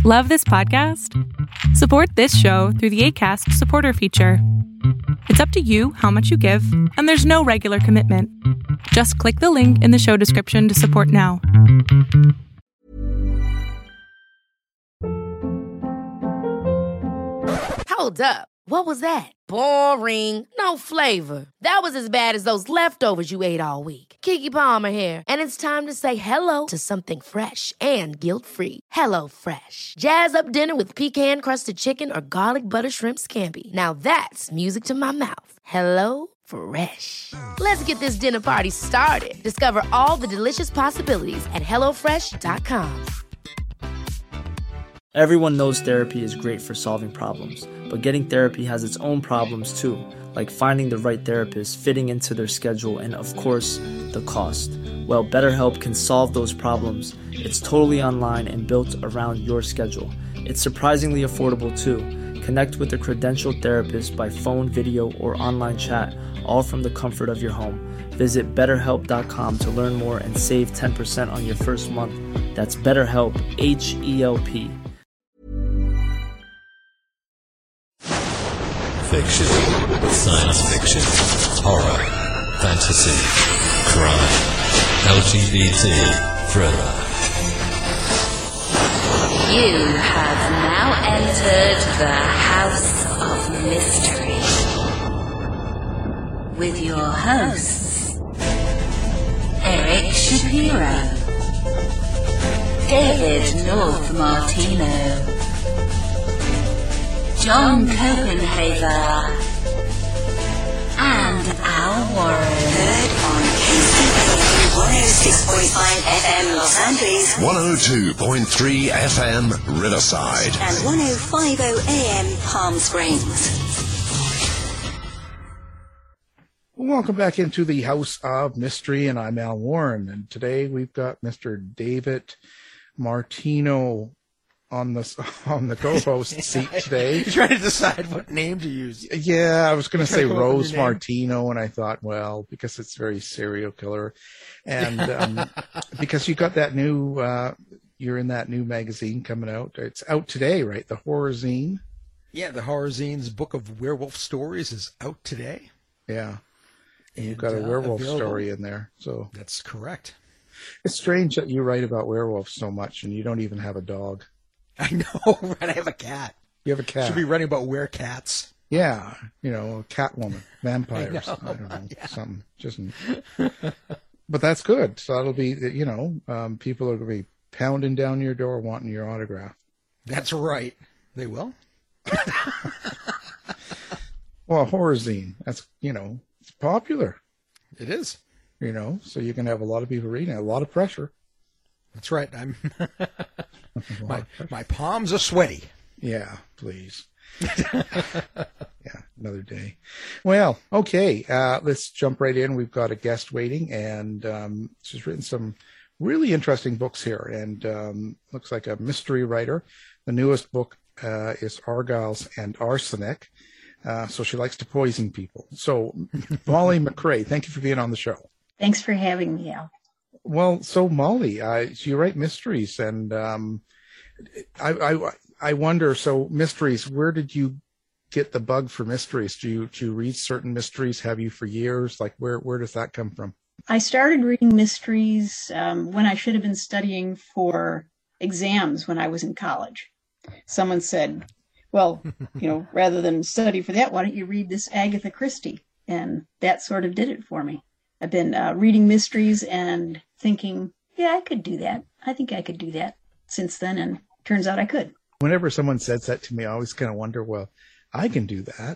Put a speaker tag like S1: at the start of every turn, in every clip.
S1: Love this podcast? Support this show through the Acast supporter feature. It's up to you how much you give, and there's no regular commitment. Just click the link in the show description to support now.
S2: Hold up. What was that? Boring. No flavor. That was as bad as those leftovers you ate all week. Keke Palmer here, and it's time to say hello to something fresh and guilt-free. Hello Fresh. Jazz up dinner with pecan-crusted chicken or garlic butter shrimp scampi. Now that's music to my mouth. Hello Fresh. Let's get this dinner party started. Discover all the delicious possibilities at hellofresh.com.
S3: Everyone knows therapy is great for solving problems, but getting therapy has its own problems too, like finding the right therapist, fitting into their schedule, and of course, the cost. Well, BetterHelp can solve those problems. It's totally online and built around your schedule. It's surprisingly affordable too. Connect with a credentialed therapist by phone, video, or online chat, all from the comfort of your home. Visit BetterHelp.com to learn more and save 10% on your first month. That's BetterHelp, H-E-L-P.
S4: Fiction, science fiction, horror, fantasy, crime, LGBT, thriller.
S5: You have now entered the House of Mystery with your hosts, Eric Shapiro, David North Martino, John Copenhaver, and Al Warren.
S6: Heard on KCP 106.5 FM Los Angeles,
S4: 102.3 FM Riverside,
S6: and 105.0 AM Palm Springs.
S7: Welcome back into the House of Mystery, and I'm Al Warren. And today we've got Mr. David Martino on the co-host seat today.
S8: You're trying to decide what name to use.
S7: Yeah, I was going to say Rose Martino, and I thought, well, because it's very serial killer, and because you got that new, you're in that new magazine coming out. It's out today, right? The Horror Zine.
S8: Yeah, the Horror Zine's book of werewolf stories is out today.
S7: Yeah, and you've got a werewolf story in there. So
S8: that's correct.
S7: It's strange that you write about werewolves so much, and you don't even have a dog.
S8: I know, right? I have a cat.
S7: You have a cat.
S8: Should be writing about werewolves.
S7: Yeah, Catwoman, vampires. I don't know,
S8: yeah.
S7: Something. Just. But that's good. So that'll be, people are going to be pounding down your door wanting your autograph.
S8: That's right. They will.
S7: Well, Horror Zine. That's it's popular.
S8: It is.
S7: So you can have a lot of people reading it. A lot of pressure.
S8: That's right. I'm. My palms are sweaty.
S7: Yeah, please. Yeah, another day. Well, okay. Let's jump right in. We've got a guest waiting, and she's written some really interesting books here, and looks like a mystery writer. The newest book is Argyles and Arsenic. So she likes to poison people. So, Molly McRae, thank you for being on the show.
S9: Thanks for having me, Al.
S7: Well, so Molly, you write mysteries, and I wonder. So, mysteries. Where did you get the bug for mysteries? Do you read certain mysteries? Have you for years? Like, where does that come from?
S9: I started reading mysteries when I should have been studying for exams when I was in college. Someone said, "Well, rather than study for that, why don't you read this Agatha Christie?" And that sort of did it for me. I've been reading mysteries and thinking, yeah, I could do that. I think I could do that since then, and turns out I could.
S7: Whenever someone says that to me, I always kind of wonder, well, I can do that.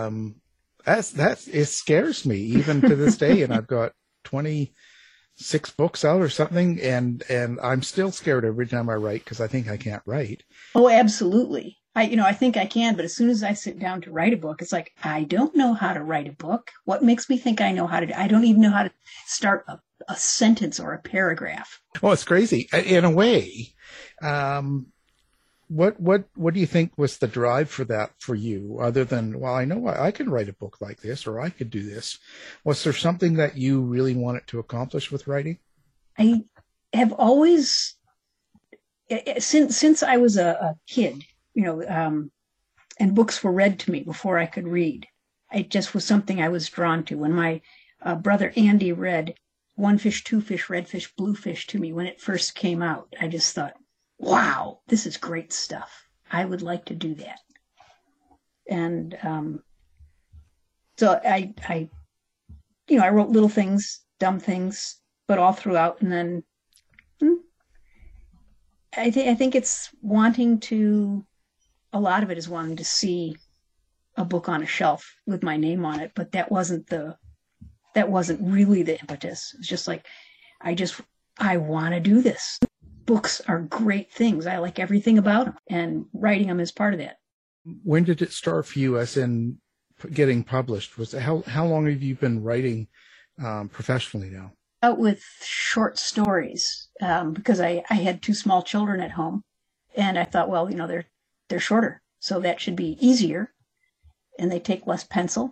S7: It scares me even to this day, and I've got 26 books out or something, and I'm still scared every time I write because I think I can't write.
S9: Oh, absolutely. I think I can, but as soon as I sit down to write a book, it's like, I don't know how to write a book. What makes me think I know how to? I don't even know how to start a sentence or a paragraph.
S7: Oh, it's crazy. In a way, what do you think was the drive for that for you? Other than, well, I know I can write a book like this, or I could do this. Was there something that you really wanted to accomplish with writing?
S9: I have always since I was a kid, and books were read to me before I could read. It just was something I was drawn to. When my brother Andy read One Fish, Two Fish, Red Fish, Blue Fish to me when it first came out, I just thought, wow, this is great stuff. I would like to do that. And so I wrote little things, dumb things, but all throughout. And then I think it's a lot of it is wanting to see a book on a shelf with my name on it, but that wasn't really the impetus. It's just like, I want to do this. Books are great things. I like everything about them, and writing them is part of that.
S7: When did it start for you, as in getting published? How long have you been writing professionally now?
S9: Out with short stories, because I had 2 small children at home, and I thought, well, they're shorter, so that should be easier, and they take less pencil.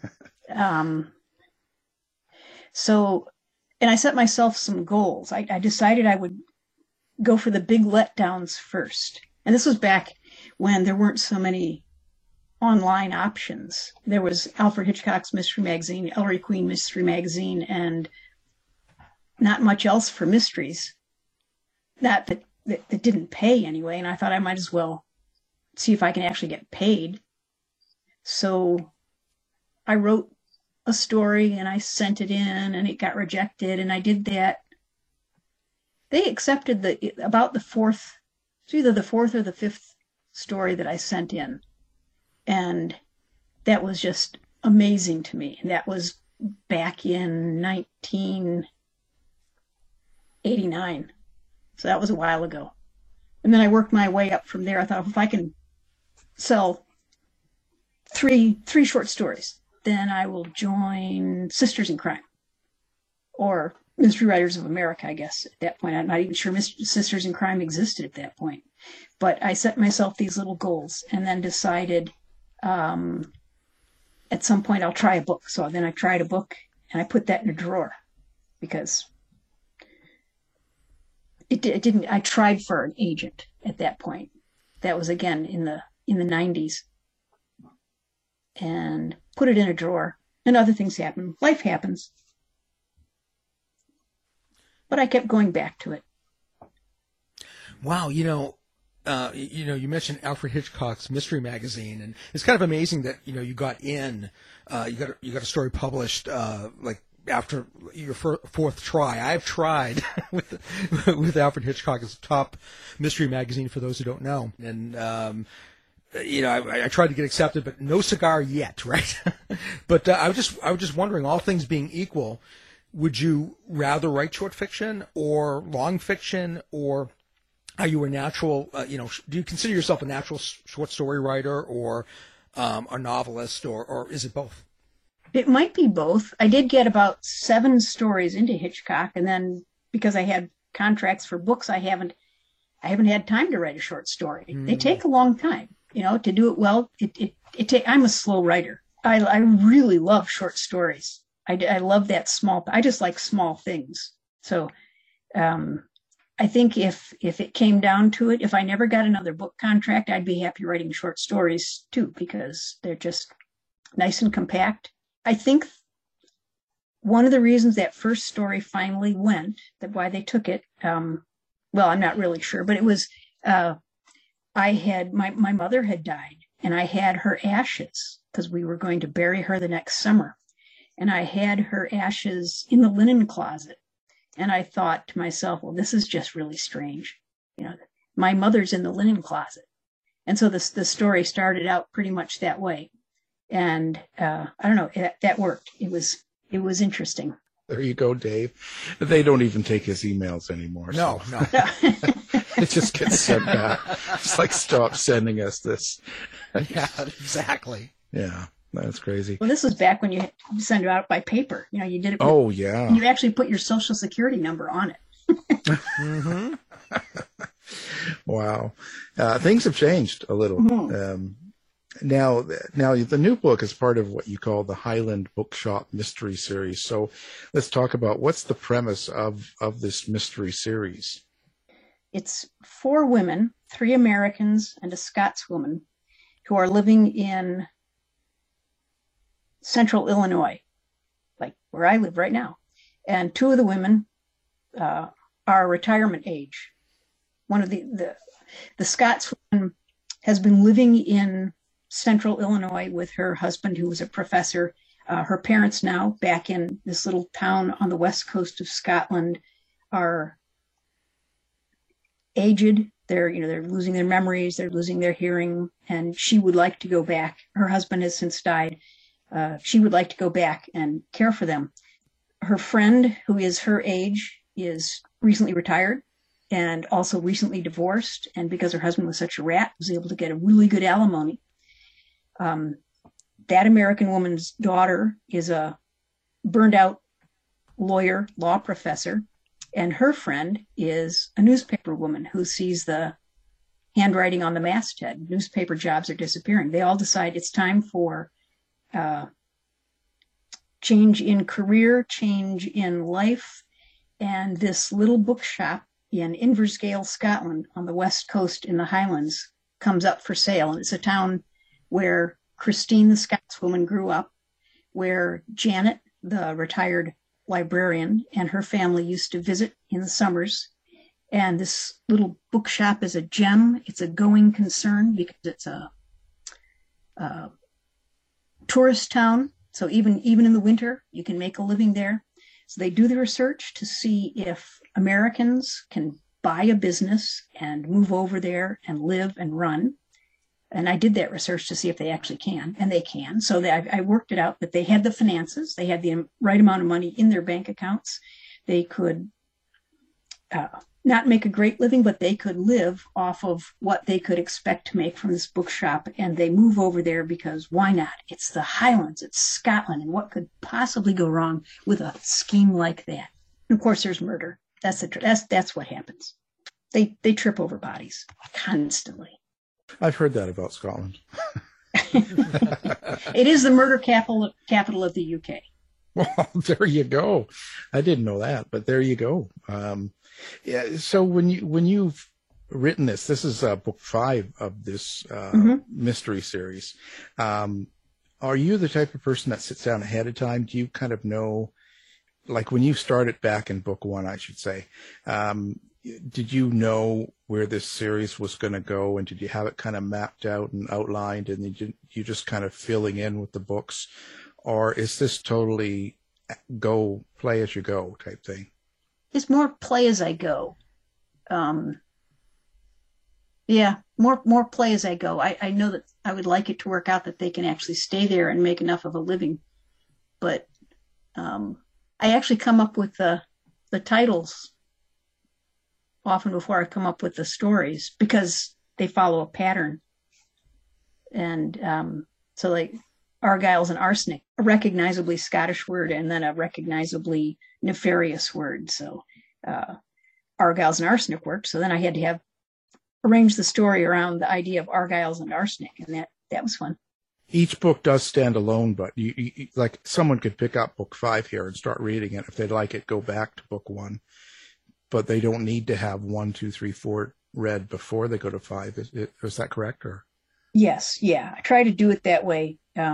S9: And I set myself some goals. I decided I would go for the big letdowns first. And this was back when there weren't so many online options. There was Alfred Hitchcock's Mystery Magazine, Ellery Queen Mystery Magazine, and not much else for mysteries. That didn't pay anyway, and I thought I might as well see if I can actually get paid. So I wrote a story and I sent it in, and it got rejected, and I did that. They accepted about the fourth, it's either the 4th or the 5th story that I sent in. And that was just amazing to me. And that was back in 1989. So that was a while ago. And then I worked my way up from there. I thought, if I can sell three short stories, then I will join Sisters in Crime, or Mystery Writers of America, I guess, at that point. I'm not even sure Sisters in Crime existed at that point. But I set myself these little goals, and then decided at some point I'll try a book. So then I tried a book, and I put that in a drawer, because it didn't. I tried for an agent at that point. That was, again, in the 90s. And put it in a drawer, and other things happen. Life happens. But I kept going back to it.
S8: Wow, you mentioned Alfred Hitchcock's Mystery Magazine, and it's kind of amazing that you got you got a story published like after your 4th try. I've tried with Alfred Hitchcock as top mystery magazine, for those who don't know, and I tried to get accepted, but no cigar yet, right? But I was just wondering, all things being equal, would you rather write short fiction or long fiction, or are you a natural? Do you consider yourself a natural short story writer, or a novelist, or is it both?
S9: It might be both. I did get about 7 stories into Hitchcock, and then because I had contracts for books, I haven't had time to write a short story. They take a long time. To do it well, I'm a slow writer. I really love short stories. I love that I just like small things. So I think if it came down to it, if I never got another book contract, I'd be happy writing short stories too, because they're just nice and compact. I think one of the reasons that first story finally went, why they took it, well, I'm not really sure, but it was, I had, my mother had died, and I had her ashes, because we were going to bury her the next summer. And I had her ashes in the linen closet. And I thought to myself, well, this is just really strange. My mother's in the linen closet. And so the story started out pretty much that way. And I don't know, that worked. It was interesting.
S7: There you go, Dave. They don't even take his emails anymore.
S8: No.
S7: It just gets sent back. It's like, stop sending us this.
S8: Yeah, exactly.
S7: Yeah, that's crazy.
S9: Well, this was back when you sent it out by paper. You did it.
S7: Yeah.
S9: You actually put your social security number on it.
S8: Mm-hmm.
S7: Wow. Things have changed a little.
S9: Mm-hmm.
S7: Now the new book is part of what you call the Highland Bookshop Mystery Series. So let's talk about, what's the premise of this mystery series?
S9: It's 4 women, 3 Americans and a Scotswoman, who are living in central Illinois, like where I live right now. And 2 of the women are retirement age. One of the Scotswoman has been living in central Illinois with her husband, who was a professor. Her parents now, back in this little town on the west coast of Scotland, are aged. They're losing their memories, they're losing their hearing, and she would like to go back. Her husband has since died. She would like to go back and care for them. Her friend, who is her age, is recently retired and also recently divorced. And because her husband was such a rat, was able to get a really good alimony. That American woman's daughter is a burned out lawyer, law professor. And her friend is a newspaper woman who sees the handwriting on the masthead. Newspaper jobs are disappearing. They all decide it's time for change in career, change in life. And this little bookshop in Inversgale, Scotland, on the west coast in the Highlands, comes up for sale. And it's a town where Christine, the Scotswoman, grew up, where Janet, the retired librarian, and her family used to visit in the summers. And this little bookshop is a gem. It's a going concern because it's a tourist town. So even in the winter, you can make a living there. So they do the research to see if Americans can buy a business and move over there and live and run. And I did that research to see if they actually can, and they can. So I worked it out that they had the finances, they had the right amount of money in their bank accounts. They could not make a great living, but they could live off of what they could expect to make from this bookshop. And they move over there because why not? It's the Highlands, it's Scotland, and what could possibly go wrong with a scheme like that? And of course, there's murder. That's what happens. They trip over bodies constantly.
S7: I've heard that about Scotland.
S9: It is the murder capital of the UK.
S7: Well, there you go. I didn't know that, but there you go. Yeah. So when you've written this is book 5 of this mystery series. Are you the type of person that sits down ahead of time? Do you kind of know, like when you started back in book 1, I should say, did you know where this series was going to go, and did you have it kind of mapped out and outlined, and you just kind of filling in with the books, or is this totally go play as you go type thing?
S9: It's more play as I go. Yeah, more play as I go. I know that I would like it to work out that they can actually stay there and make enough of a living, but I actually come up with the titles often before I come up with the stories because they follow a pattern. And so like Argyles and arsenic, a recognizably Scottish word and then a recognizably nefarious word. So Argyles and arsenic worked. So then I had to arrange the story around the idea of Argyles and arsenic, and that was fun.
S7: Each book does stand alone, but you like someone could pick up book 5 here and start reading it. If they'd like it, go back to book 1. But they don't need to have 1, 2, 3, 4 read before they go to 5. Is that correct? Or
S9: yes, yeah. I try to do it that way.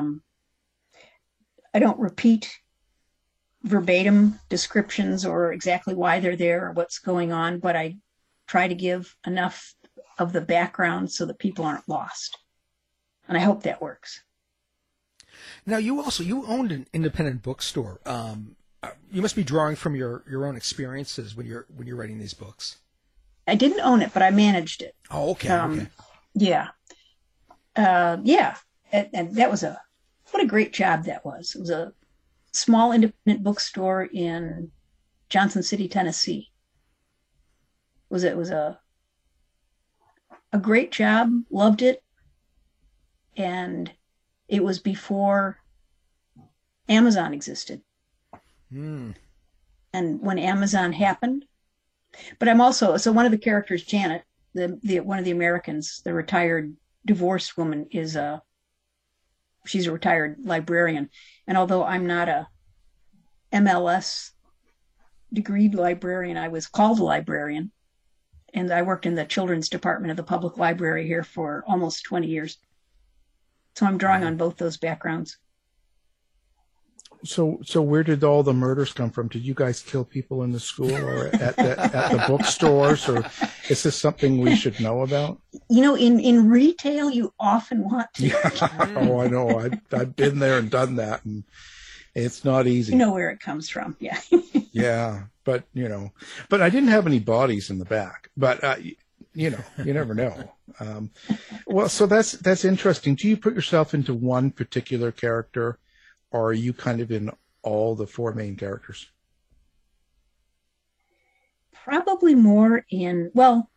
S9: I don't repeat verbatim descriptions or exactly why they're there or what's going on, but I try to give enough of the background so that people aren't lost. And I hope that works.
S8: Now, you owned an independent bookstore. You must be drawing from your own experiences when you're writing these books.
S9: I didn't own it, but I managed it.
S8: Oh, okay. Okay.
S9: Yeah. Yeah. And that was what a great job that was. It was a small independent bookstore in Johnson City, Tennessee. It was a great job. Loved it. And it was before Amazon existed. And when Amazon happened, but I'm also, so one of the characters, Janet, one of the Americans, the retired divorced woman, she's a retired librarian. And although I'm not a MLS degreed librarian, I was called a librarian. and I worked in the children's department of the public library here for almost 20 years. So I'm drawing on both those backgrounds.
S7: So where did all the murders come from? Did you guys kill people in the school or at the bookstores, or is this something we should know about?
S9: You know, in retail, you often want to.
S7: Oh, I know. I've been there and done that, and it's not easy.
S9: You know where it comes from, yeah.
S7: Yeah, but I didn't have any bodies in the back. But you never know. Well, so that's interesting. Do you put yourself into one particular character, or are you kind of in all the four main characters?
S9: Probably more in, well,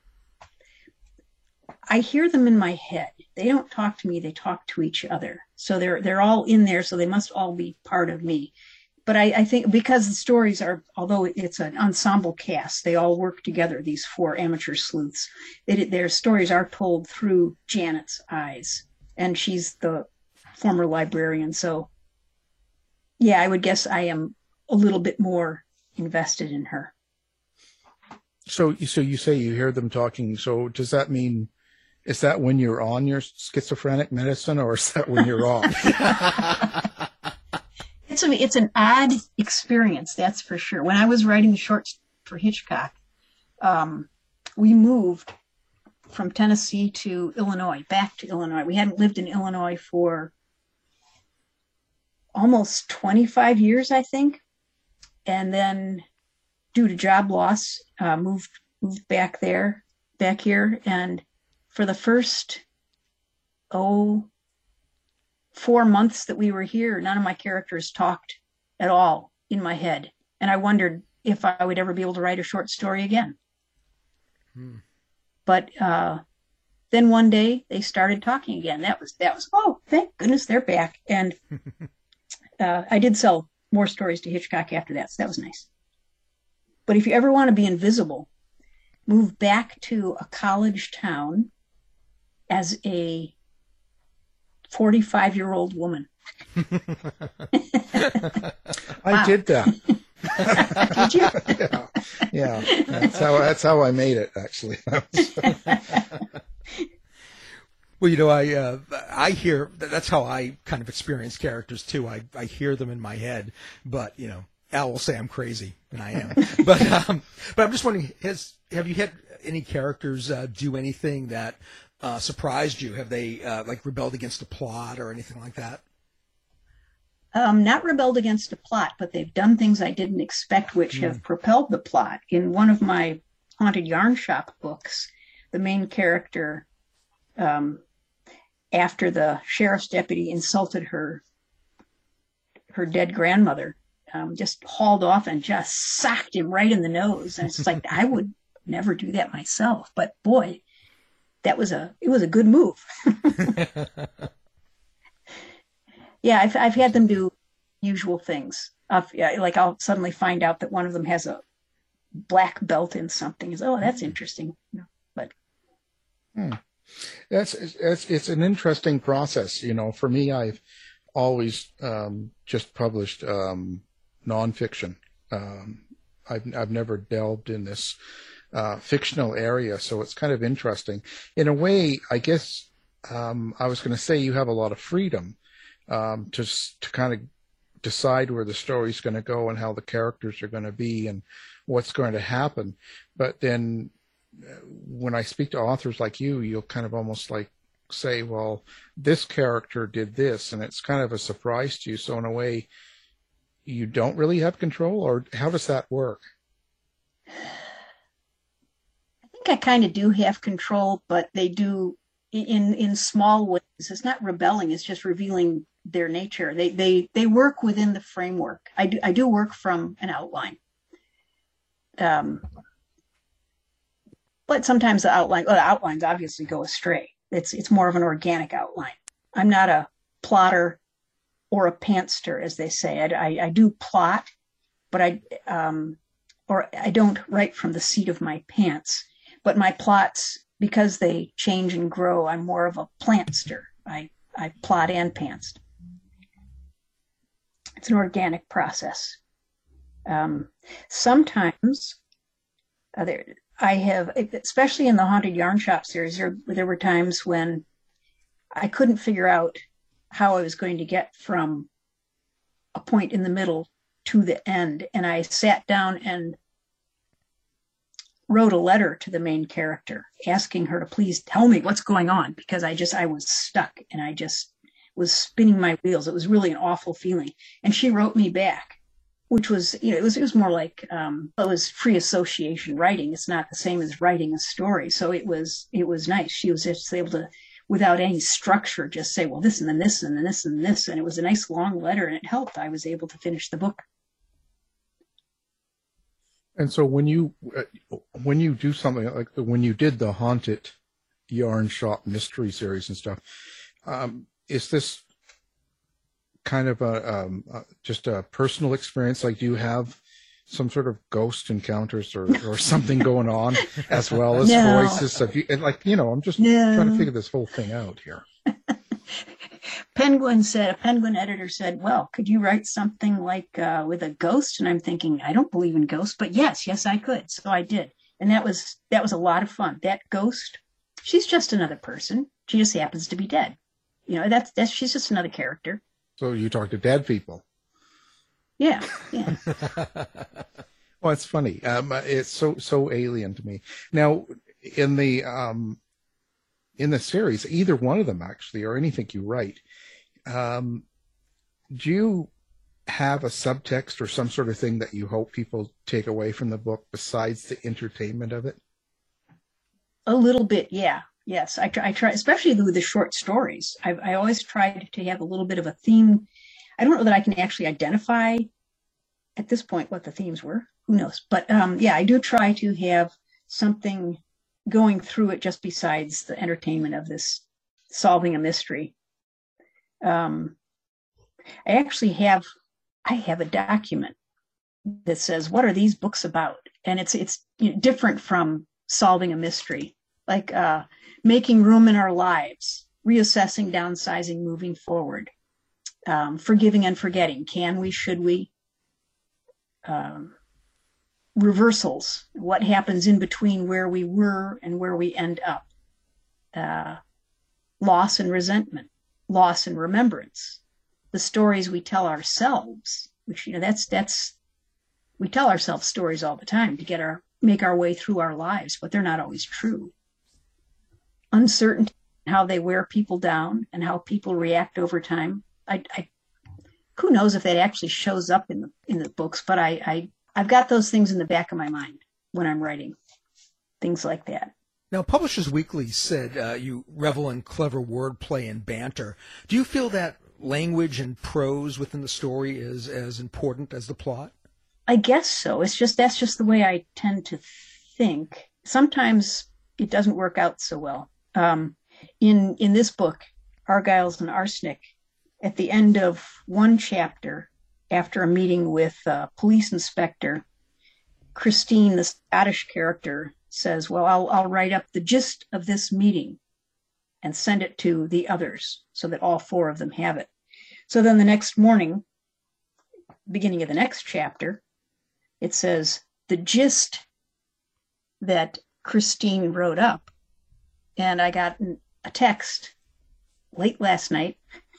S9: I hear them in my head. They don't talk to me, they talk to each other. So they're all in there, so they must all be part of me. But I think because the stories are, although it's an ensemble cast, they all work together, these four amateur sleuths. Their stories are told through Janet's eyes, and she's the former librarian. So, yeah, I would guess I am a little bit more invested in her.
S7: So you say you hear them talking. So does that mean, is that when you're on your schizophrenic medicine, or is that when you're off?
S9: It's an odd experience, that's for sure. When I was writing the shorts for Hitchcock, we moved from Tennessee to Illinois, back to Illinois. We hadn't lived in Illinois for almost 25 years, I think. And then due to job loss, moved back here. And for the first, 4 months that we were here, none of my characters talked at all in my head. And I wondered if I would ever be able to write a short story again. But then one day they started talking again. That was, oh, thank goodness they're back. And I did sell more stories to Hitchcock after that, so that was nice. But if you ever want to be invisible, move back to a college town as a 45-year-old woman.
S7: I did that.
S9: Did you?
S7: Yeah. That's how I made it, actually.
S8: Well, I hear that's how I kind of experience characters too. I hear them in my head, but Al will say I'm crazy, and I am. But I'm just wondering, have you had any characters do anything that surprised you? Have they rebelled against a plot or anything like that?
S9: Not rebelled against a plot, but they've done things I didn't expect, which have propelled the plot. In one of my Haunted Yarn Shop books, the main character, after the sheriff's deputy insulted her dead grandmother, just hauled off and just socked him right in the nose. And it's like, I would never do that myself, but boy, it was a good move. Yeah, I've had them do usual things. I'll suddenly find out that one of them has a black belt in something. That's interesting. But
S7: it's an interesting process. For me, I've always just published nonfiction. I've never delved in this fictional area, so it's kind of interesting. In a way, I guess I was going to say you have a lot of freedom to kind of decide where the story's going to go and how the characters are going to be and what's going to happen. But then when I speak to authors like you'll kind of almost like say, well, this character did this, and it's kind of a surprise to you. So in a way, you don't really have control, or how does that work?
S9: I think I kind of do have control, but they do in small ways. It's not rebelling, it's just revealing their nature. They work within the framework. I do work from an outline. But sometimes the outlines obviously go astray. It's more of an organic outline. I'm not a plotter or a pantster, as they say. I do plot, but I don't write from the seat of my pants. But my plots, because they change and grow, I'm more of a plantster. I plot and pantsed. It's an organic process. Sometimes I have, especially in the Haunted Yarn Shop series, there were times when I couldn't figure out how I was going to get from a point in the middle to the end. And I sat down and wrote a letter to the main character asking her to please tell me what's going on, because I was stuck and I just was spinning my wheels. It was really an awful feeling. And she wrote me back, which was, it was more like, it was free association writing. It's not the same as writing a story. So it was nice. She was just able to, without any structure, just say, well, this and then this and then this and this. And it was a nice long letter and it helped. I was able to finish the book.
S7: And so when you do something like when you did the Haunted Yarn Shop mystery series and stuff, is this kind of just a personal experience? Like, do you have some sort of ghost encounters or something going on as well as voices? I'm just trying to figure this whole thing out here.
S9: A Penguin editor said, well, could you write something like with a ghost? And I'm thinking, I don't believe in ghosts, but yes, I could. So I did. And that was a lot of fun. That ghost, she's just another person. She just happens to be dead. She's just another character. So
S7: you talk to dead people.
S9: Yeah.
S7: Well, it's funny. It's so alien to me. Now, in the series, either one of them actually, or anything you write, do you have a subtext or some sort of thing that you hope people take away from the book besides the entertainment of it?
S9: A little bit, yeah. Yes, I try, especially with the short stories. I always try to have a little bit of a theme. I don't know that I can actually identify at this point what the themes were. Who knows? But I do try to have something going through it just besides the entertainment of this solving a mystery. I have a document that says, what are these books about? And it's different from solving a mystery, like making room in our lives, reassessing, downsizing, moving forward, forgiving and forgetting. Can we, should we? Reversals, what happens in between where we were and where we end up. Loss and resentment, loss and remembrance, the stories we tell ourselves, which, we tell ourselves stories all the time to make our way through our lives, but they're not always true. Uncertainty, how they wear people down and how people react over time. Who knows if that actually shows up in the books, but I've got those things in the back of my mind when I'm writing things like that.
S8: Now, Publishers Weekly said you revel in clever wordplay and banter. Do you feel that language and prose within the story is as important as the plot?
S9: I guess so. That's just the way I tend to think. Sometimes it doesn't work out so well. In this book, Argyles and Arsenic, at the end of one chapter, after a meeting with police inspector, Christine, the Scottish character, says, well, I'll write up the gist of this meeting and send it to the others so that all four of them have it. So then the next morning, beginning of the next chapter, it says the gist that Christine wrote up. And I got a text late last night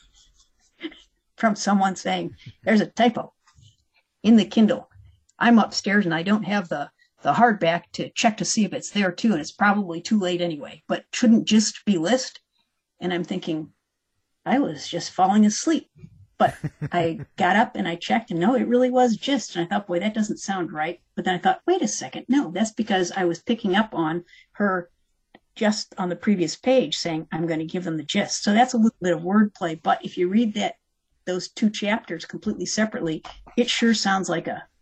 S9: from someone saying, there's a typo in the Kindle. I'm upstairs and I don't have the hardback to check to see if it's there too, and it's probably too late anyway, but shouldn't just be list? And I'm thinking, I was just falling asleep. But I got up and I checked, and no, it really was gist. And I thought, boy, that doesn't sound right. But then I thought, wait a second. No, that's because I was picking up on her just on the previous page saying, I'm going to give them the gist. So that's a little bit of wordplay. But if you read those two chapters completely separately, it sure sounds like a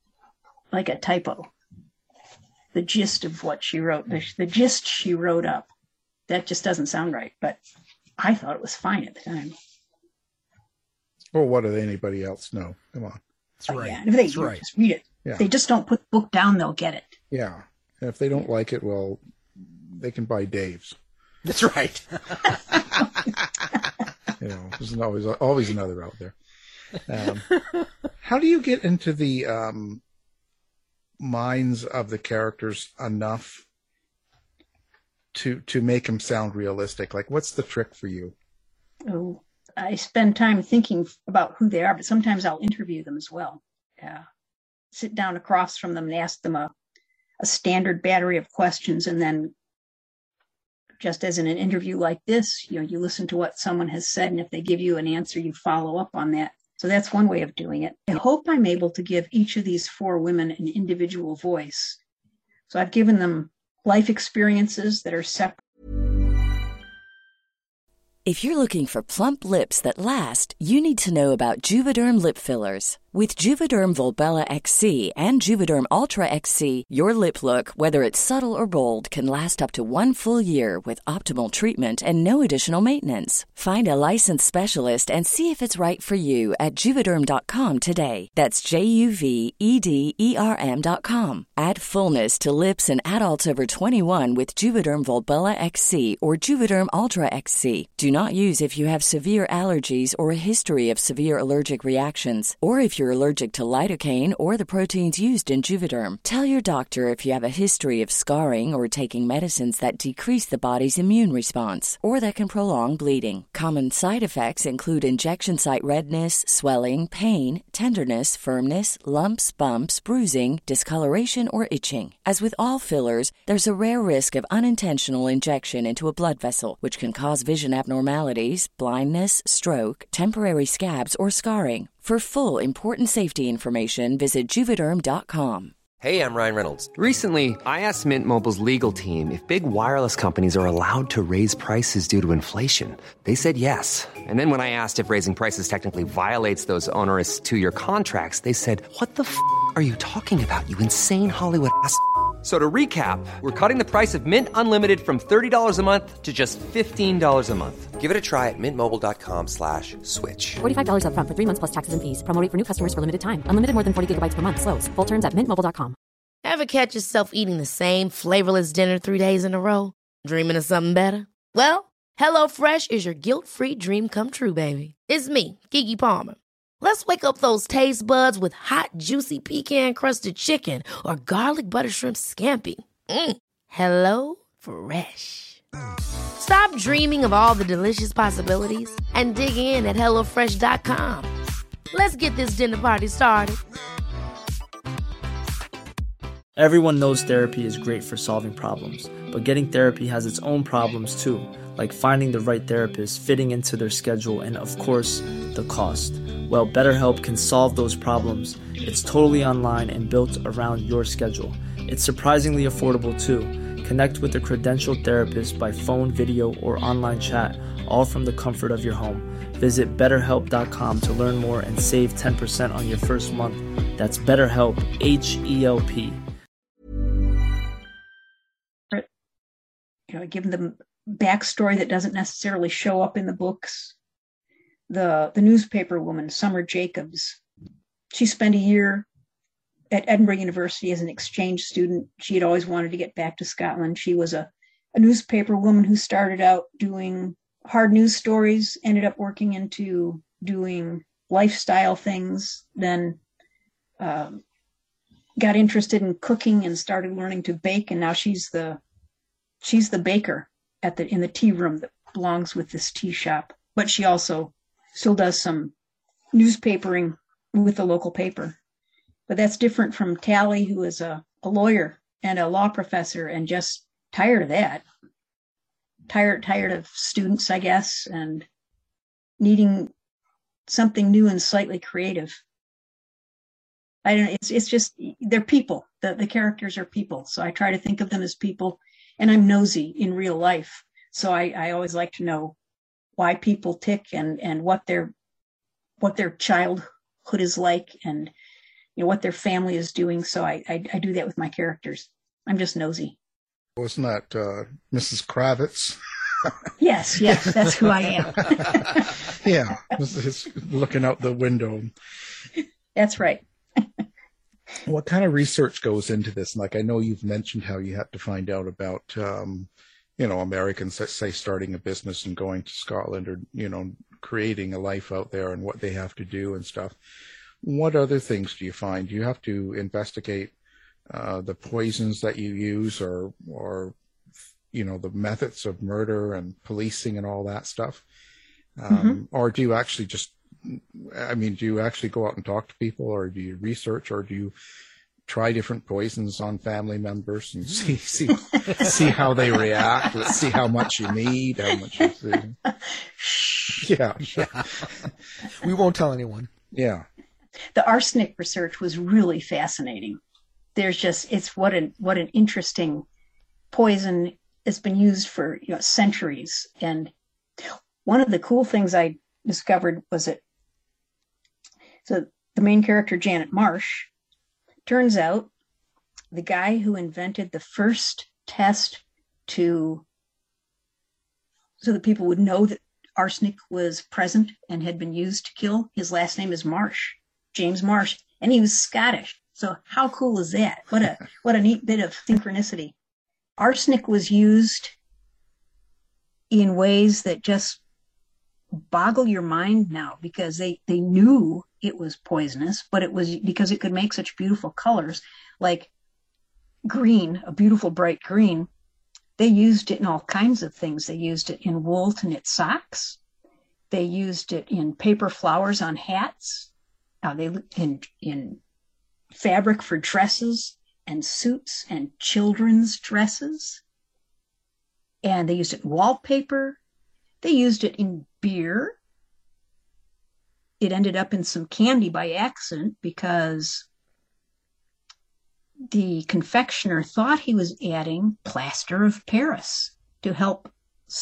S9: typo. The gist of what she wrote, the gist she wrote up, that just doesn't sound right. But I thought it was fine at the time.
S7: Well, what did anybody else know? Come on.
S8: That's right.
S9: Yeah. If they just read it.
S7: Yeah.
S9: If they just don't put the book down, they'll get it.
S7: Yeah. And if they don't like it, well, they can buy Dave's.
S8: That's right.
S7: There's always another out there. How do you get into the minds of the characters enough to make them sound realistic? Like, what's the trick for you?
S9: Oh, I spend time thinking about who they are, but sometimes I'll interview them as well. Yeah. Sit down across from them and ask them a standard battery of questions, and then just as in an interview like this, you listen to what someone has said, and if they give you an answer, you follow up on that. So that's one way of doing it. I hope I'm able to give each of these 4 women an individual voice. So I've given them life experiences that are separate.
S10: If you're looking for plump lips that last, you need to know about Juvederm lip fillers. With Juvederm Volbella XC and Juvederm Ultra XC, your lip look, whether it's subtle or bold, can last up to 1 full year with optimal treatment and no additional maintenance. Find a licensed specialist and see if it's right for you at Juvederm.com today. That's JUVEDERM.com. Add fullness to lips in adults over 21 with Juvederm Volbella XC or Juvederm Ultra XC. Do not use if you have severe allergies or a history of severe allergic reactions, or if you're allergic to lidocaine or the proteins used in Juvederm. Tell your doctor if you have a history of scarring or taking medicines that decrease the body's immune response or that can prolong bleeding. Common side effects include injection site redness, swelling, pain, tenderness, firmness, lumps, bumps, bruising, discoloration, or itching. As with all fillers, there's a rare risk of unintentional injection into a blood vessel, which can cause vision abnormalities, blindness, stroke, temporary scabs, or scarring. For full, important safety information, visit Juvederm.com.
S11: Hey, I'm Ryan Reynolds. Recently, I asked Mint Mobile's legal team if big wireless companies are allowed to raise prices due to inflation. They said yes. And then when I asked if raising prices technically violates those onerous 2-year contracts, they said, "What the f*** are you talking about, you insane Hollywood ass?" So to recap, we're cutting the price of Mint Unlimited from $30 a month to just $15 a month. Give it a try at mintmobile.com/switch.
S12: $45 up front for 3 months plus taxes and fees. Promo rate for new customers for limited time. Unlimited more than 40 gigabytes per month. Slows full terms at mintmobile.com.
S2: Ever catch yourself eating the same flavorless dinner 3 days in a row? Dreaming of something better? Well, HelloFresh is your guilt-free dream come true, baby. It's me, Keke Palmer. Let's wake up those taste buds with hot, juicy pecan-crusted chicken or garlic butter shrimp scampi. Hello Fresh. Stop dreaming of all the delicious possibilities and dig in at HelloFresh.com. Let's get this dinner party started.
S3: Everyone knows therapy is great for solving problems, but getting therapy has its own problems too, like finding the right therapist, fitting into their schedule, and of course, the cost. Well, BetterHelp can solve those problems. It's totally online and built around your schedule. It's surprisingly affordable too. Connect with a credentialed therapist by phone, video, or online chat, all from the comfort of your home. Visit BetterHelp.com to learn more and save 10% on your first month. That's BetterHelp, H-E-L-P.
S9: Give them backstory that doesn't necessarily show up in the books. The newspaper woman, Summer Jacobs, she spent a year at Edinburgh University as an exchange student. She had always wanted to get back to Scotland. She was a newspaper woman who started out doing hard news stories, ended up working into doing lifestyle things, then got interested in cooking and started learning to bake, and now she's the baker in the tea room that belongs with this tea shop. But she also still does some newspapering with the local paper. But that's different from Tally, who is a lawyer and a law professor and just tired of that. Tired of students, I guess, and needing something new and slightly creative. I don't know. It's just, they're people. The characters are people. So I try to think of them as people, and I'm nosy in real life. So I always like to know why people tick and what their childhood is like, and what their family is doing. So I do that with my characters. I'm just nosy.
S7: Wasn't that Mrs. Kravitz?
S9: Yes, that's who I am.
S7: Yeah, it's looking out the window.
S9: That's right.
S7: What kind of research goes into this? Like, I know you've mentioned how you had to find out about, Americans that say starting a business and going to Scotland, or, creating a life out there and what they have to do and stuff. What other things do you find? Do you have to investigate the poisons that you use, or the methods of murder and policing and all that stuff? Or do you actually do you actually go out and talk to people, or do you research, or do you try different poisons on family members and see how they react? Let's see how much you need, how much you see. Yeah.
S8: We won't tell anyone.
S7: Yeah.
S9: The arsenic research was really fascinating. It's what an interesting poison. It's been used for centuries. And one of the cool things I discovered was that the main character, Janet Marsh, turns out the guy who invented the first test so that people would know that arsenic was present and had been used to kill, his last name is Marsh, James Marsh, and he was Scottish. So how cool is that? What a neat bit of synchronicity. Arsenic was used in ways that just boggle your mind now, because they knew it was poisonous, but it was because it could make such beautiful colors, like green, a beautiful bright green. They used it in all kinds of things. They used it in wool to knit socks. They used it in paper flowers on hats. In fabric for dresses and suits and children's dresses. And they used it in wallpaper. They used it in beer. It ended up in some candy by accident because the confectioner thought he was adding plaster of Paris to help,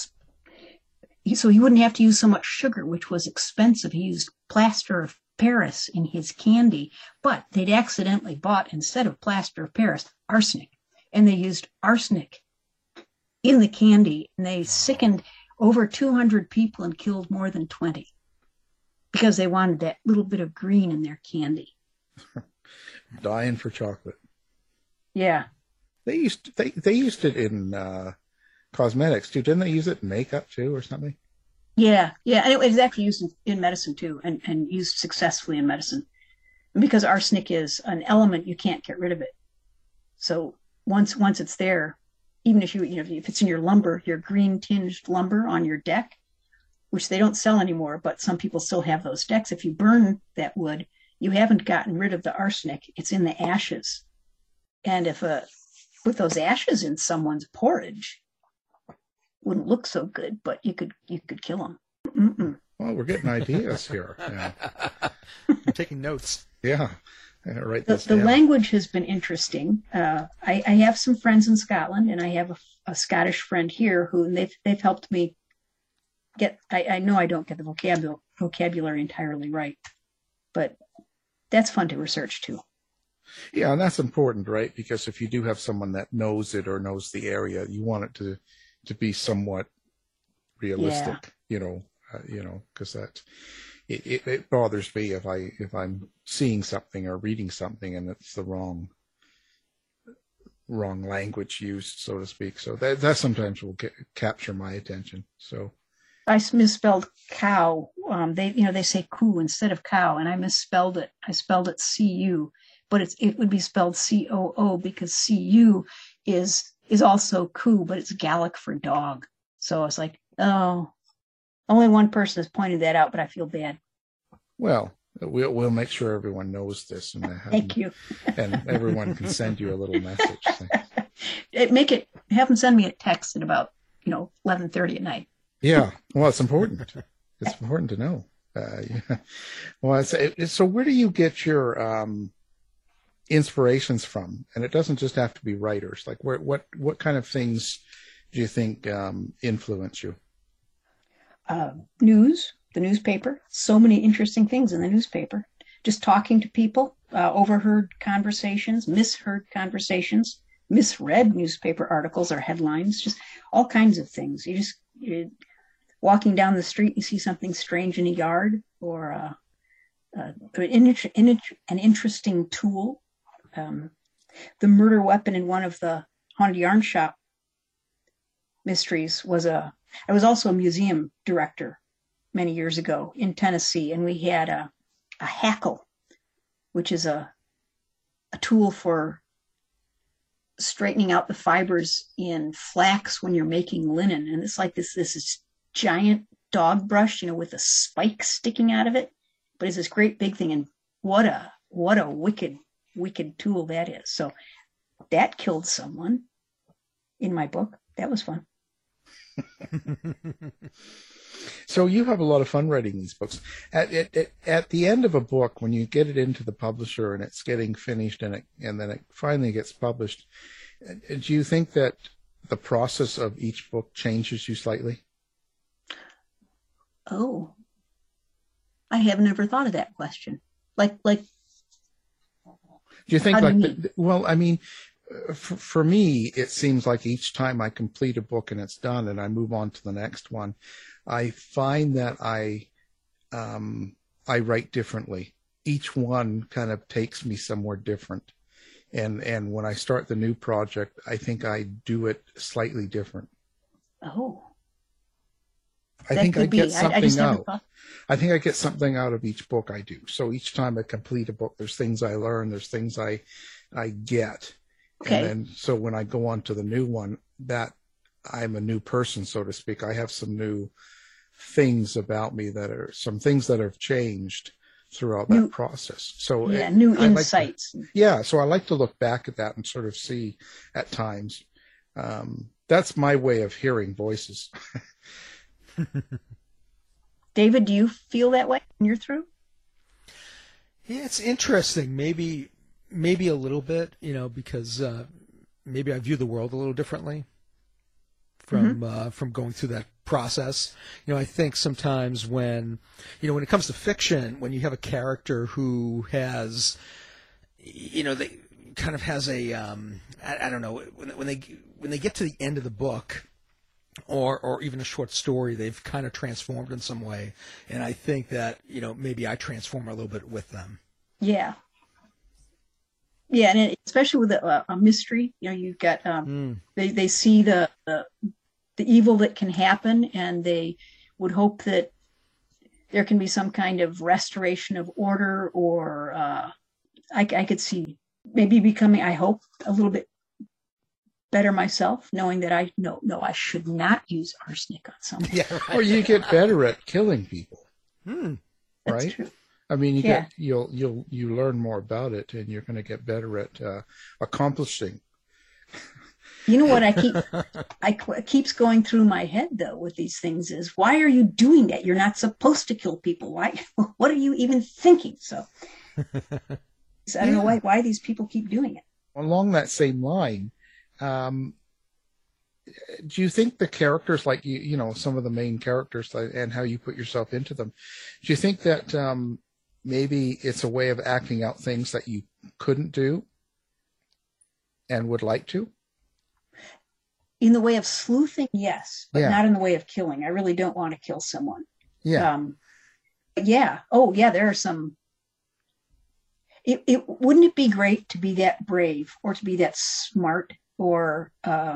S9: so he wouldn't have to use so much sugar, which was expensive. He used plaster of Paris in his candy, but they'd accidentally bought, instead of plaster of Paris, arsenic. And they used arsenic in the candy, and they sickened over 200 people and killed more than 20 because they wanted that little bit of green in their candy.
S7: Dying for chocolate.
S9: Yeah.
S7: They used it in cosmetics too. Didn't they use it in makeup too or something?
S9: Yeah. And it was actually used in medicine too, and used successfully in medicine. And because arsenic is an element, you can't get rid of it. So once it's there, even if if it's in your lumber, your green tinged lumber on your deck, which they don't sell anymore, but some people still have those decks. If you burn that wood, you haven't gotten rid of the arsenic. It's in the ashes. And if with those ashes in someone's porridge, wouldn't look so good, but you could kill them. Mm-mm.
S7: Well, we're getting ideas here. Yeah.
S8: I'm taking notes.
S7: Yeah. Write this
S9: The
S7: down.
S9: language has been interesting. I have some friends in Scotland, and I have a Scottish friend here who they've helped me get. I know I don't get the vocabulary entirely right, but that's fun to research too.
S7: Yeah, and that's important, right? Because if you do have someone that knows it or knows the area, you want it to be somewhat realistic, because that it bothers me if I'm seeing something or reading something and it's the wrong language used, so to speak. So that sometimes will capture my attention. So
S9: I misspelled cow. They say coo instead of cow, and I misspelled it. I spelled it cu, but it would be spelled coo because cu is also coo, but it's Gaelic for dog. So I was like, oh, only one person has pointed that out, but I feel bad.
S7: Well, we'll make sure everyone knows this, and
S9: thank you.
S7: And everyone can send you a little message.
S9: Have them send me a text at about 11:30 at night.
S7: Yeah, well, it's important. It's important to know. Yeah. Well, so where do you get your inspirations from? And it doesn't just have to be writers. Like, what kind of things do you think influence you?
S9: News, the newspaper. So many interesting things in the newspaper. Just talking to people, overheard conversations, misheard conversations, misread newspaper articles or headlines, just all kinds of things. You're walking down the street, you see something strange in a yard, or an interesting tool. The murder weapon in one of the Haunted Yarn Shop mysteries I was also a museum director many years ago in Tennessee, and we had a hackle, which is a tool for straightening out the fibers in flax when you're making linen, and it's like this is giant dog brush, with a spike sticking out of it, but it's this great big thing, and what a wicked tool that is. So that killed someone in my book. That was fun.
S7: So you have a lot of fun writing these books. At the end of a book, when you get it into the publisher and it's getting finished and then it finally gets published, do you think that the process of each book changes you slightly?
S9: Oh, I have never thought of that question. Like. Do
S7: you think well, I mean, for me, it seems like each time I complete a book and it's done and I move on to the next one, I find that I write differently. Each one kind of takes me somewhere different. And when I start the new project, I think I do it slightly different.
S9: Oh.
S7: I think I get something out. I think I get something out of each book I do. So each time I complete a book, there's things I learn, there's things I get. Okay. And then, so when I go on to the new one, that I'm a new person, so to speak. I have some new things about me some things that have changed throughout that process. So
S9: new insights.
S7: So I like to look back at that and sort of see at times. That's my way of hearing voices.
S9: David, do you feel that way when you're through?
S8: Yeah, it's interesting. Maybe a little bit, because maybe I view the world a little differently from going through that process. I think sometimes when it comes to fiction, when you have a character who has, they kind of has a, I don't know, when they get to the end of the book, or even a short story, they've kind of transformed in some way. And I think that, maybe I transform a little bit with them.
S9: Yeah. Yeah, and especially with a mystery, you've got, they see the evil that can happen, and they would hope that there can be some kind of restoration of order, or I could see maybe becoming, I hope, a little bit better myself, knowing that I should not use arsenic on someone.
S7: Yeah, right. Or you get better at killing people.
S9: That's
S7: right?
S9: True.
S7: I mean, you learn more about it, and you're going to get better at accomplishing.
S9: You know what keeps going through my head though with these things is, why are you doing that? You're not supposed to kill people. Why? What are you even thinking? So I don't know why these people keep doing it.
S7: Along that same line, do you think the characters, like some of the main characters and how you put yourself into them, do you think that maybe it's a way of acting out things that you couldn't do and would like to?
S9: In the way of sleuthing, yes, but not in the way of killing. I really don't want to kill someone.
S7: Yeah.
S9: There are some. Wouldn't it be great to be that brave, or to be that smart, or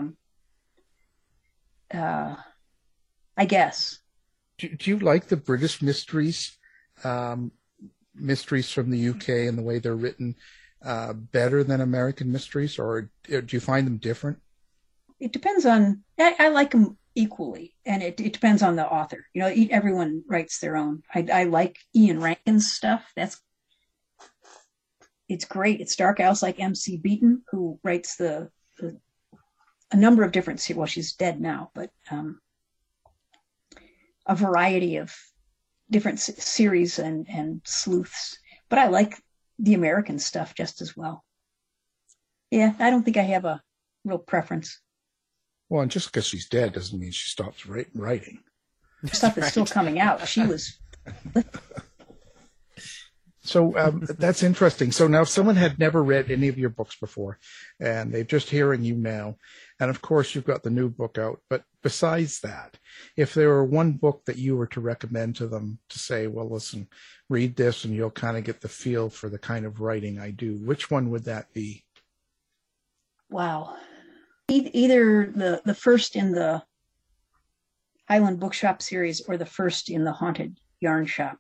S9: I guess.
S7: Do you like the British mysteries, mysteries from the UK and the way they're written, better than American mysteries, or do you find them different?
S9: It depends on. I like them equally, and it depends on the author. Everyone writes their own. I like Ian Rankin's stuff. It's great. It's dark. I also like M.C. Beaton, who writes a number of different. Well, she's dead now, but a variety of different series and sleuths. But I like the American stuff just as well. Yeah, I don't think I have a real preference.
S7: Well, and just because she's dead doesn't mean she stops writing.
S9: Stuff is still coming out. She was.
S7: So that's interesting. So now, if someone had never read any of your books before, and they're just hearing you now, and of course you've got the new book out, but besides that, if there were one book that you were to recommend to them to say, well, listen, read this and you'll kind of get the feel for the kind of writing I do, which one would that be?
S9: Wow. Either the first in the Highland Bookshop series or the first in the Haunted Yarn Shop.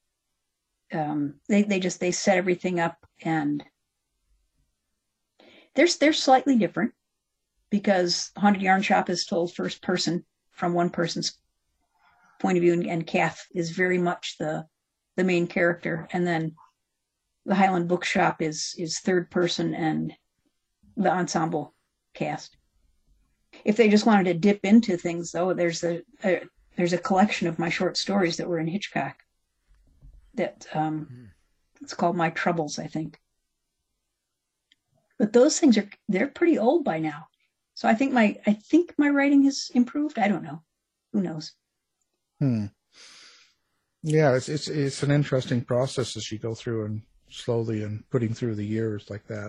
S9: They set everything up, and They're slightly different because Haunted Yarn Shop is told first person from one person's point of view, and Kath is very much the main character, and then the Highland Bookshop is third person and the ensemble cast. If they just wanted to dip into things, though, there's a collection of my short stories that were in Hitchcock that it's called My Troubles, I think. But those things they're pretty old by now. So I think my writing has improved. I don't know. Who knows?
S7: Yeah, it's an interesting process as you go through and slowly and putting through the years like that.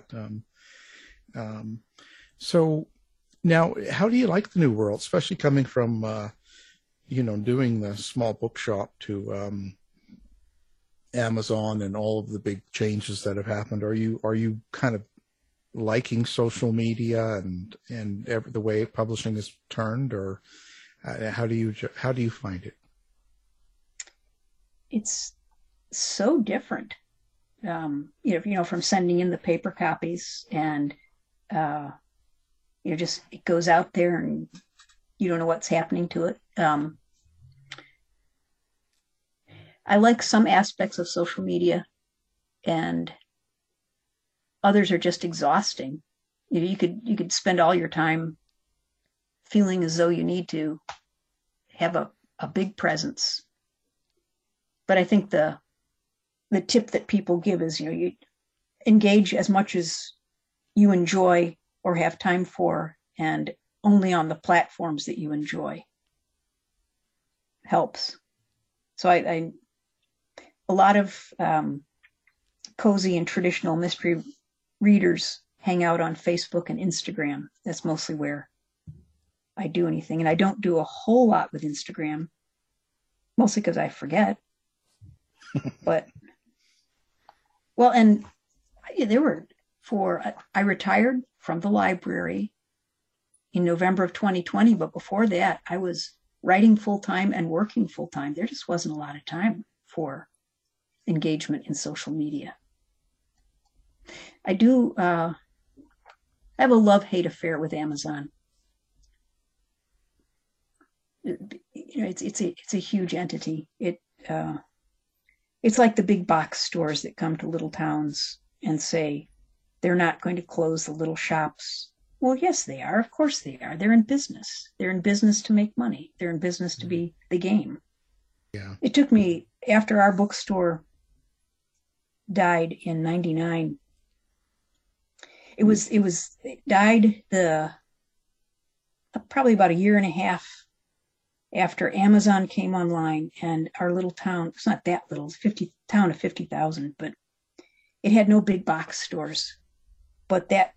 S7: So now, how do you like the new world, especially coming from doing the small bookshop to Amazon and all of the big changes that have happened? Are you kind of liking social media and the way publishing has turned, or how do you find it?
S9: It's so different. From sending in the paper copies and just it goes out there and you don't know what's happening to it. I like some aspects of social media, and others are just exhausting. You could spend all your time feeling as though you need to have a big presence. But I think the tip that people give is, you engage as much as you enjoy or have time for, and only on the platforms that you enjoy helps. So a lot of cozy and traditional mystery readers hang out on Facebook and Instagram. That's mostly where I do anything. And I don't do a whole lot with Instagram, mostly because I forget. But, well, and I retired from the library in November of 2020, but before that, I was writing full-time and working full-time. There just wasn't a lot of time for engagement in social media. I do have a love-hate affair with Amazon. It's a huge entity. It's like the big box stores that come to little towns and say they're not going to close the little shops. Well, yes, they are. Of course they are. They're in business. They're in business to make money. They're in business to be the game.
S7: Yeah.
S9: It took me, after our bookstore died in 1999, it died probably about a year and a half after Amazon came online, and our little town, it's not that little, it's a town of 50,000, but it had no big box stores. But that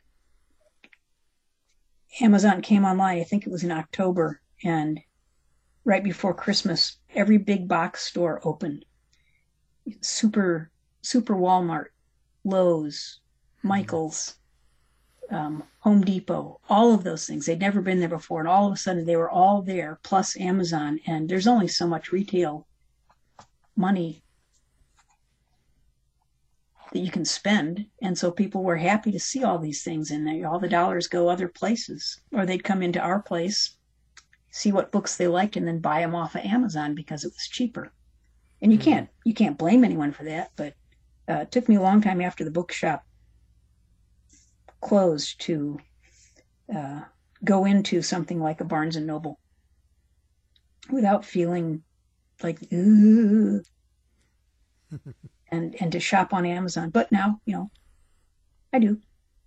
S9: Amazon came online, I think it was in October, and right before Christmas, every big box store opened. Super Walmart, Lowe's, Michael's, Home Depot, all of those things. They'd never been there before, and all of a sudden they were all there, plus Amazon, and there's only so much retail money that you can spend, and so people were happy to see all these things in there. All the dollars go other places, or they'd come into our place, see what books they liked, and then buy them off of Amazon because it was cheaper. And you can't blame anyone for that, but it took me a long time after the bookshop closed to go into something like a Barnes and Noble without feeling like and to shop on Amazon. But now, I do.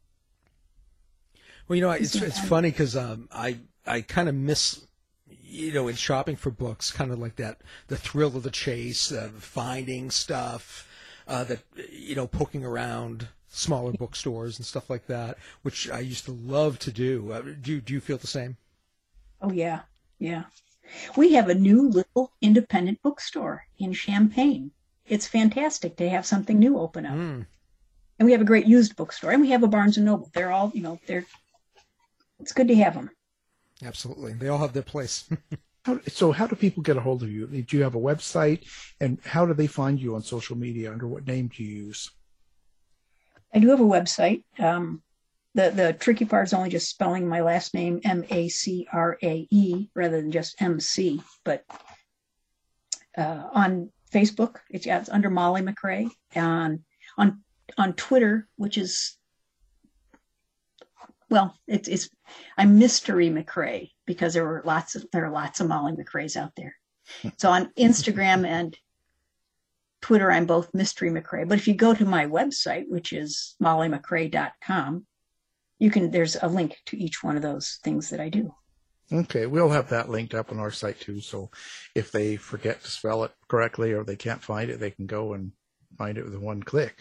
S8: Well, it's funny because I kind of miss, in shopping for books, kind of like that, the thrill of the chase, finding stuff, poking around smaller bookstores and stuff like that, which I used to love to do. Do you feel the same? Oh,
S9: yeah. Yeah. We have a new little independent bookstore in Champaign. It's fantastic to have something new open up. And we have a great used bookstore, and we have a Barnes & Noble. They're all, it's good to have them.
S8: Absolutely. They all have their place.
S7: So how do people get a hold of you? Do you have a website? And how do they find you on social media? Under what name do you use?
S9: I do have a website. The The tricky part is only just spelling my last name, Macrae, rather than just MC. But on Facebook, it's under Molly McRae. And on Twitter, which is, well, I'm Mystery McRae, because there are lots of Molly McRaes out there. So on Instagram and Twitter, I'm both Mystery McRae. But if you go to my website, which is mollymcrae.com, there's a link to each one of those things that I do.
S7: Okay, we'll have that linked up on our site too. So if they forget to spell it correctly or they can't find it, they can go and find it with one click.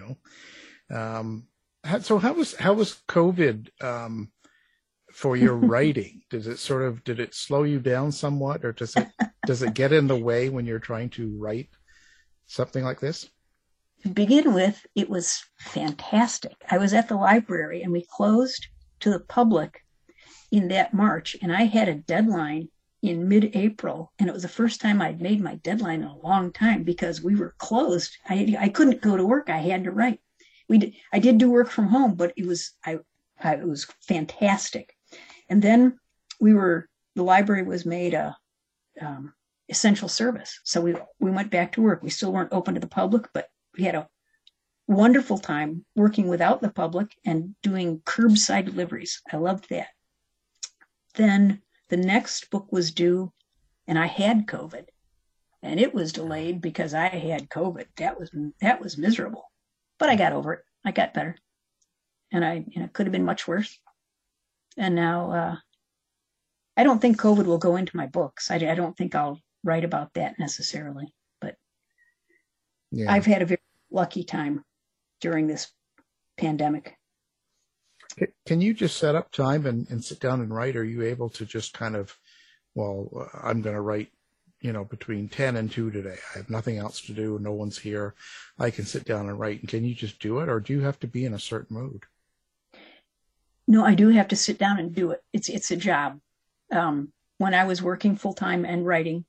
S7: So how was COVID for your writing? Did it slow you down somewhat, or does it get in the way when you're trying to write something like this?
S9: To begin with, it was fantastic. I was at the library and we closed to the public in that March, and I had a deadline in mid-April, and it was the first time I'd made my deadline in a long time because we were closed. I couldn't go to work. I had to write. I did do work from home, but it was fantastic. And then the library was made a essential service. So we went back to work. We still weren't open to the public, but we had a wonderful time working without the public and doing curbside deliveries. I loved that. Then the next book was due, and I had COVID, and it was delayed because I had COVID. That was miserable, but I got over it. I got better, and it could have been much worse. And now I don't think COVID will go into my books. I don't think I'll write about that necessarily, but yeah. I've had a very lucky time during this pandemic.
S7: Can you just set up time and sit down and write? Are you able to just kind of, I'm going to write, between 10 and 2 today. I have nothing else to do. No one's here. I can sit down and write. And can you just do it, or do you have to be in a certain mood?
S9: No, I do have to sit down and do it. It's a job. When I was working full time and writing,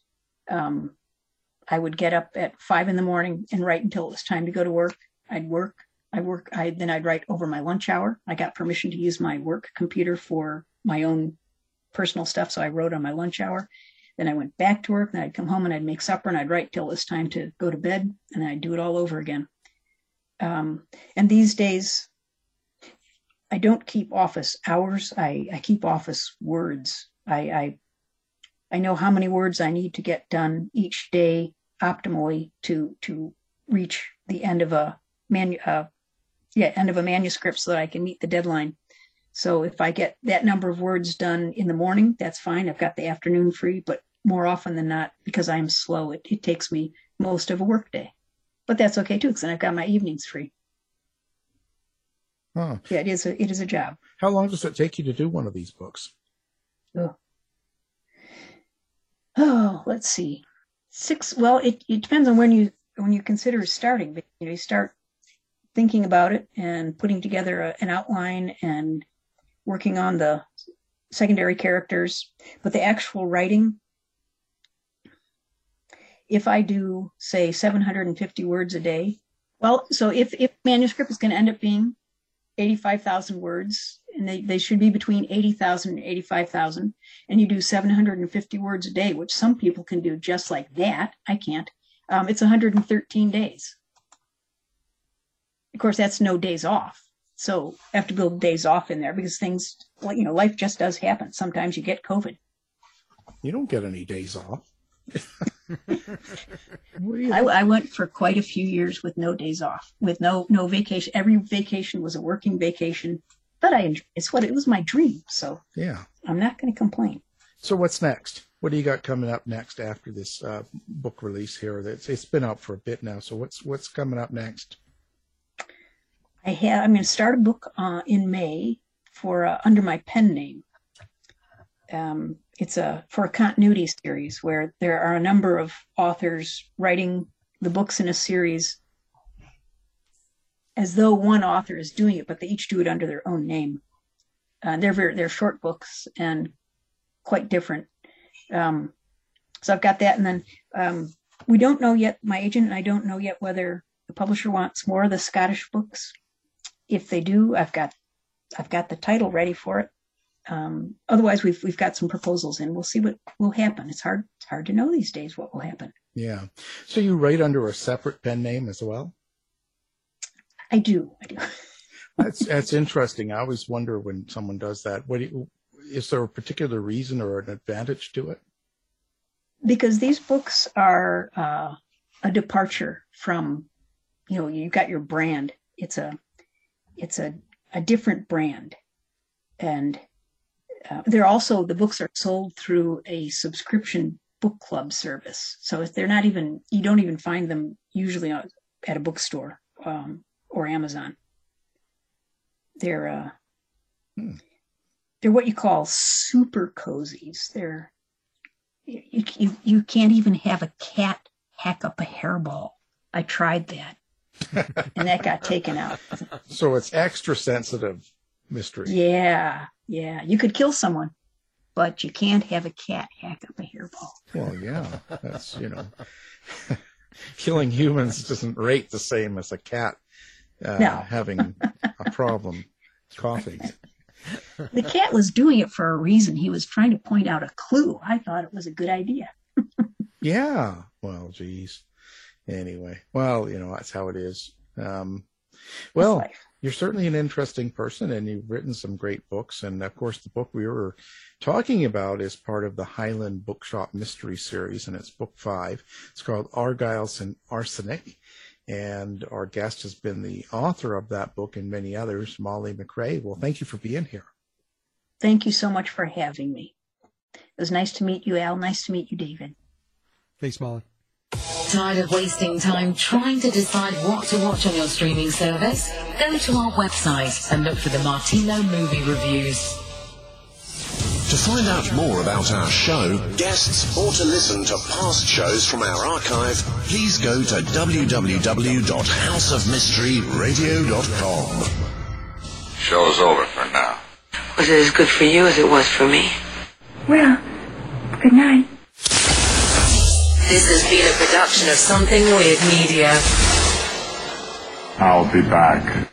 S9: I would get up at 5 a.m. and write until it was time to go to work. I'd work. Then I'd write over my lunch hour. I got permission to use my work computer for my own personal stuff, so I wrote on my lunch hour. Then I went back to work, then I'd come home and I'd make supper and I'd write till it was time to go to bed, and then I'd do it all over again. And these days, I don't keep office hours. I keep office words. I know how many words I need to get done each day optimally to reach the end of a manuscript so that I can meet the deadline. So if I get that number of words done in the morning, that's fine. I've got the afternoon free, but more often than not, because I'm slow, it takes me most of a work day. But that's okay too, because then I've got my evenings free.
S7: Huh.
S9: Yeah, it is a job.
S7: How long does it take you to do one of these books?
S9: Oh, let's see. 6. Well, it depends on when you consider starting. But, you start thinking about it and putting together an outline and working on the secondary characters. But the actual writing, if I do, say, 750 words a day, well, so if manuscript is going to end up being 85,000 words, and they should be between 80,000 and 85,000, and you do 750 words a day, which some people can do just like that. I can't. It's 113 days. Of course, that's no days off. So I have to build days off in there because things, life just does happen. Sometimes you get COVID.
S7: You don't get any days off.
S9: I went for quite a few years with no days off, with no vacation. Every vacation was a working vacation, but I enjoyed it. It was my dream. So
S7: yeah,
S9: I'm not going to complain.
S7: So what's next? What do you got coming up next after this book release here? It's been out for a bit now. So what's coming up next?
S9: I'm going to start a book in May for under my pen name. It's for a continuity series where there are a number of authors writing the books in a series as though one author is doing it, but they each do it under their own name. They're short books and quite different. So I've got that, and then we don't know yet. My agent and I don't know yet whether the publisher wants more of the Scottish books. If they do, I've got I've got the title ready for it. Otherwise, we've got some proposals in. We'll see what will happen. It's hard to know these days what will happen.
S7: Yeah. So you write under a separate pen name as well?
S9: I do.
S7: That's interesting. I always wonder when someone does that. Is there a particular reason or an advantage to it?
S9: Because these books are a departure from, you've got your brand. It's a different brand, and the books are sold through a subscription book club service. So if they're you don't even find them usually at a bookstore or Amazon. They're what you call super cozies. You can't even have a cat hack up a hairball. I tried that, and that got taken out.
S7: So it's extra sensitive mystery.
S9: Yeah. You could kill someone, but you can't have a cat hack up a hairball.
S7: Well, yeah, that's killing humans doesn't rate the same as a cat having a problem coughing.
S9: The cat was doing it for a reason. He was trying to point out a clue. I thought it was a good idea.
S7: Yeah. Well, geez. Anyway, well, that's how it is. Well, you're certainly an interesting person, and you've written some great books. And of course, the book we were talking about is part of the Highland Bookshop Mystery Series, and it's book 5. It's called Argyle's and Arsenic. And our guest has been the author of that book and many others, Molly McRae. Well, thank you for being here.
S9: Thank you so much for having me. It was nice to meet you, Al. Nice to meet you, David.
S8: Thanks, Molly.
S13: Tired of wasting time trying to decide what to watch on your streaming service? Go to our website and look for the Martino Movie Reviews.
S4: To find out more about our show, guests, or to listen to past shows from our archive, please go to www.houseofmysteryradio.com.
S14: Show's over for now.
S15: Was it as good for you as it was for me?
S16: Well, good night.
S13: This has been a production of Something Weird Media.
S14: I'll be back.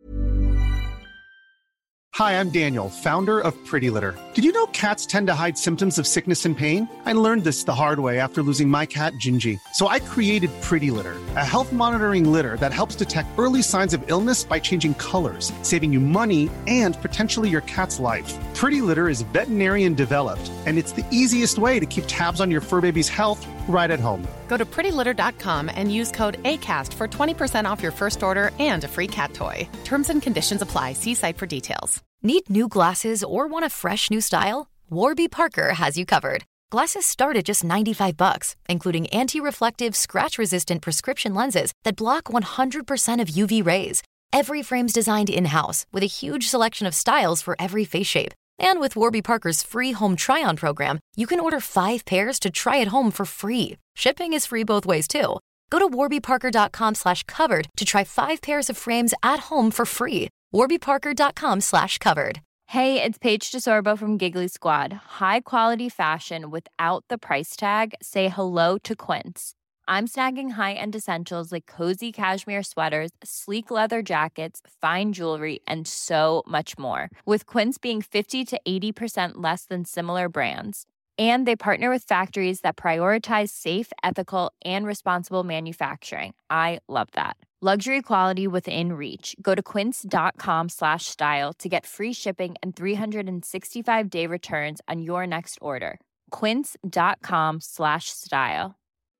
S17: Hi, I'm Daniel, founder of Pretty Litter. Did you know cats tend to hide symptoms of sickness and pain? I learned this the hard way after losing my cat, Gingy. So I created Pretty Litter, a health monitoring litter that helps detect early signs of illness by changing colors, saving you money and potentially your cat's life. Pretty Litter is veterinarian developed, and it's the easiest way to keep tabs on your fur baby's health right at home.
S18: Go to prettylitter.com and use code ACAST for 20% off your first order and a free cat toy. Terms and conditions apply. See site for details.
S19: Need new glasses or want a fresh new style? Warby Parker has you covered. Glasses start at just $95, including anti-reflective, scratch-resistant prescription lenses that block 100% of UV rays. Every frame's designed in-house with a huge selection of styles for every face shape. And with Warby Parker's free home try-on program, you can order 5 pairs to try at home for free. Shipping is free both ways, too. Go to warbyparker.com/covered to try 5 pairs of frames at home for free. warbyparker.com/covered.
S20: Hey, it's Paige DeSorbo from Giggly Squad. High quality fashion without the price tag. Say hello to Quince. I'm snagging high-end essentials like cozy cashmere sweaters, sleek leather jackets, fine jewelry, and so much more. With Quince being 50 to 80% less than similar brands. And they partner with factories that prioritize safe, ethical, and responsible manufacturing. I love that. Luxury quality within reach. Go to quince.com/style to get free shipping and 365-day returns on your next order. Quince.com/style.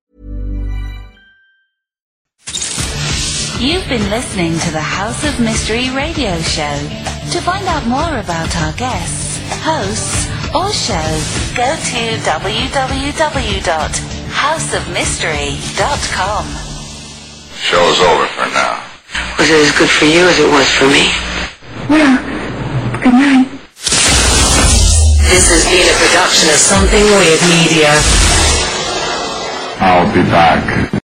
S5: You've been listening to the House of Mystery radio show. To find out more about our guests, hosts, or shows, go to www.houseofmystery.com.
S14: Show's over for now.
S15: Was it as good for you as it was for me?
S16: Well, good night.
S13: This has been a production of Something Weird Media.
S14: I'll be back.